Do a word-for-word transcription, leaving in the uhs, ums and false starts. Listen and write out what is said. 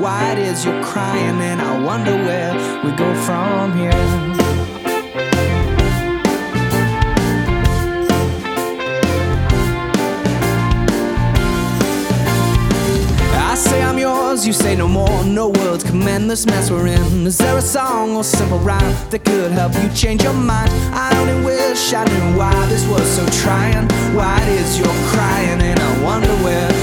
why it is you're crying, and I wonder where we go from here. I say I'm yours, you say no more. No words can mend this mess we're in. Is there a song or simple rhyme that could help you change your mind? I only wish I knew why this was so trying, why it is you're crying, and I wonder where